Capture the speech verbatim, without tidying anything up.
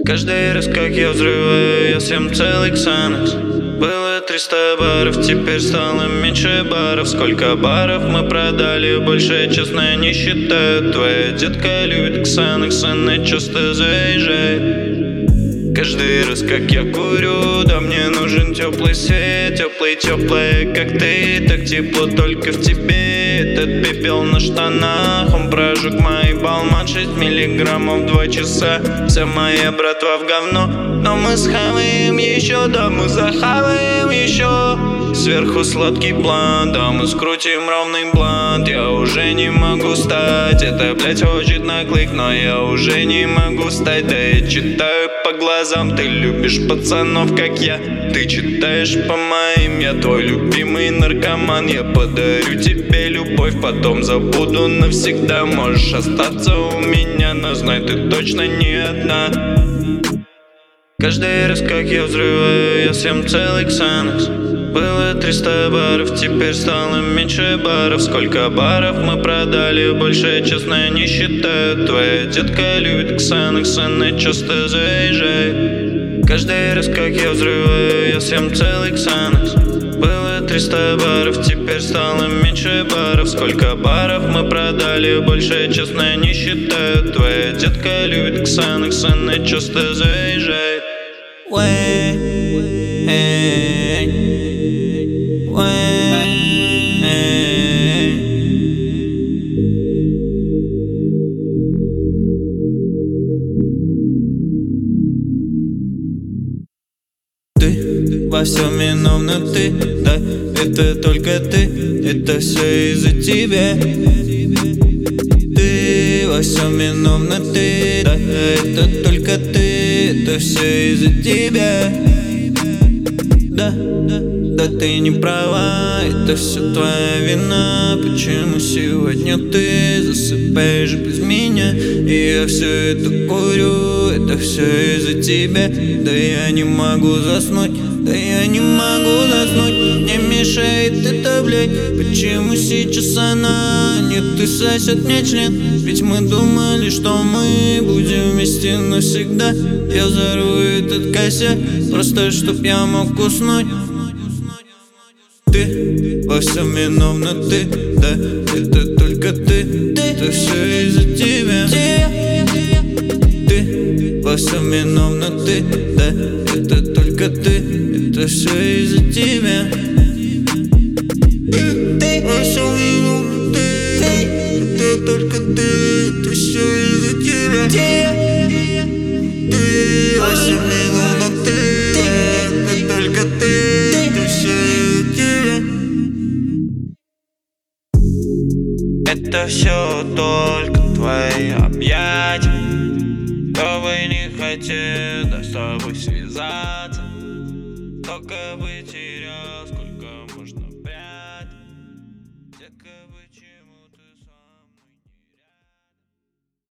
Каждый раз, как я взрываю, я съем целый ксанакс. Было триста баров, теперь стало меньше баров. Сколько баров мы продали, больше, честно, не считаю. Твоя детка любит ксанакс, она часто заезжает. Каждый раз, как я курю, да мне нужен теплый свет. Теплый, теплый, как ты, так тепло только в тебе. Этот пепел на штанах, он прожег мои балман. Шесть миллиграммов, два часа, вся моя братва в говно. Но мы схаваем еще, да мы захаваем еще. Сверху сладкий блант, да мы скрутим ровный блант. Я уже не могу встать, это, блять, хочет на клик. Но я уже не могу встать, да я читаю по глазам. Ты любишь пацанов, как я, ты читаешь по моим. Я твой любимый наркоман, я подарю тебе любовь, потом забуду навсегда. Можешь остаться у меня, но знай, ты точно не одна. Каждый раз, как я взрываю, я съем целый ксанакс. Было триста баров, теперь стало меньше баров. Сколько баров мы продали, больше, честно, не считаю. Твоя детка любит ксанакс, она часто заезжает. Каждый раз, как я взрываю, я съем целый ксанакс. Было триста баров, теперь стало меньше баров. Сколько баров мы продали, больше, честно, не считаю. Твоя детка любит ксанакс, она часто заезжает. Ты во всем виновна, ты, да, это только ты, это все из-за тебя. Ты во всем виновна, ты, да, это только ты, это все из-за тебя. Да, да, да, ты не права, это все твоя вина. Почему сегодня ты засыпаешь без меня? И я все это курю, это все из-за тебя. Да я не могу заснуть, да я не могу заснуть. Мне мешает это, блядь, почему сейчас она не ты сосет мне член? Ведь мы думали, что мы будем вместе навсегда. Я взорву этот косяк, просто чтоб я мог уснуть. Ты во всем виновна, ты, да, это только ты, это все из-за тебя. Ты во всем виновна, ты, да, это только ты, это все из-за тебя. Ты во всем виновна, ты, это только ты, это все из-за тебя. Ты во всем виновна, ты, это только ты, это все из-за тебя. Это все только твои объятия. Кто бы не хотел, да с тобой связаться.